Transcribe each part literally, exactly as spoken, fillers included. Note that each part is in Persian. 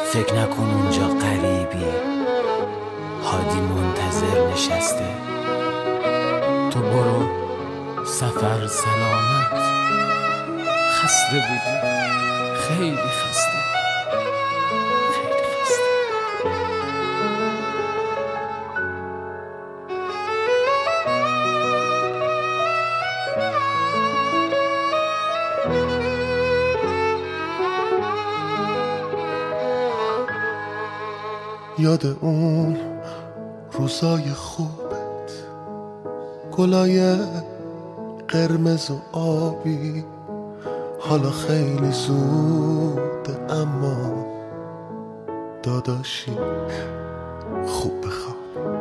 فکر نکن اونجا غریبی، هادی منتظر نشسته. تو برو سفر سلامت. خسته بودی، خیلی خسته، خیلی خسته. یاد اون روزای خوبت، گلای قرمز و آبی، حالا خیلی زوده اما داداشی خوب بخواب.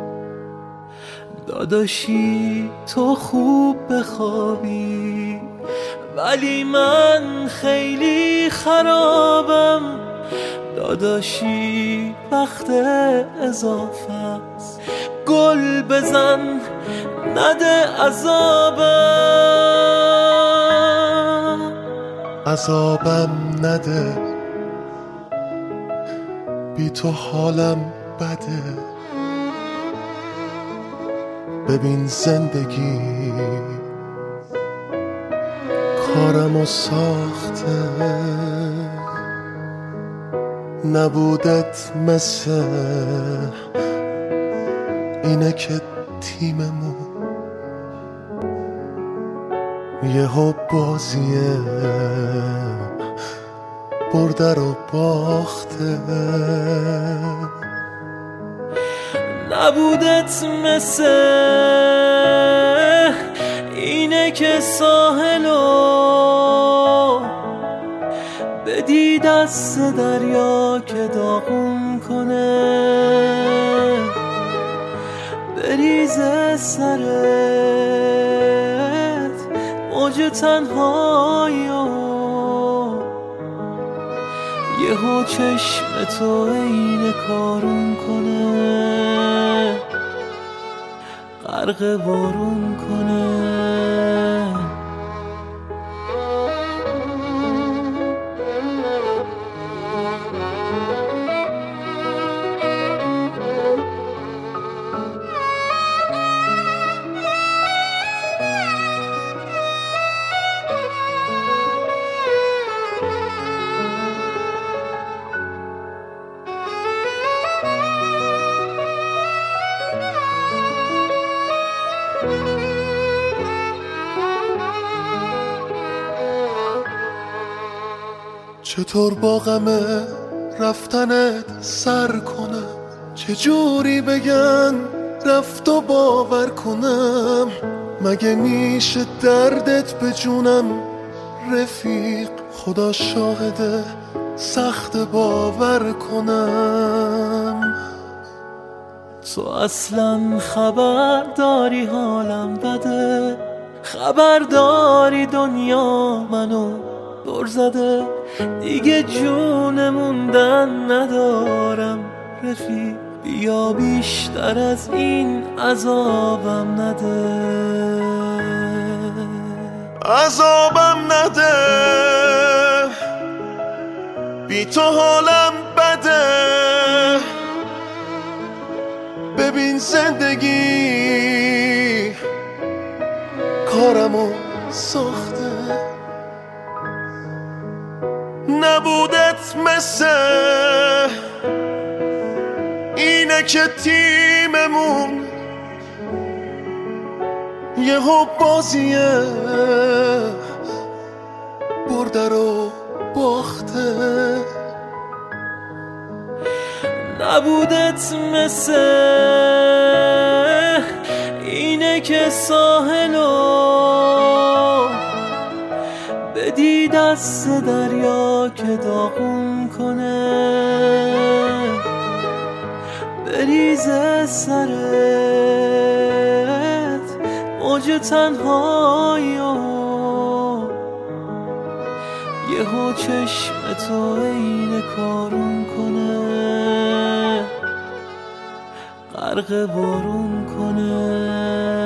داداشی تو خوب بخوابی، ولی من خیلی خرابم. داداشی وقت اضافه است، گل بزن نده عذابم. عذابم نده، بی تو حالم بده. ببین زندگی کارمو ساخته، نبودت مثل اینه که تیممون یهو بازیه برده رو باخته. نبودت مثل اینه که ساحلو بدی دست دریا که داغون کنه، بریزه سرت موج تنهاییو، یهو چشم تو عین کارون کنه، غرق بارون کنه. چطور با غم رفتنت سر کنم، چجوری بگن رفت و باور کنم. مگه میشه دردت به جونم رفیق، خدا شاهده سخت باور کنم. تو اصلا خبر داری حالم بده، خبر داری دنیا منو دور زده. دیگه جون موندن ندارم رفیق، بیا بیشتر از این عذابم نده. عذابم نده، بی تو حالم بده. ببین زندگی کارمو ساخته، نبودت مثل اینه که تیممون یهو بازیه برده رو باخته. نبودت مثل اینه که ساحلو بدی دست دریا که داغون کنه، بریزه سرت موج تنهاییو، یهو چشم تو عین کارون کنه، غرق بارون کنه.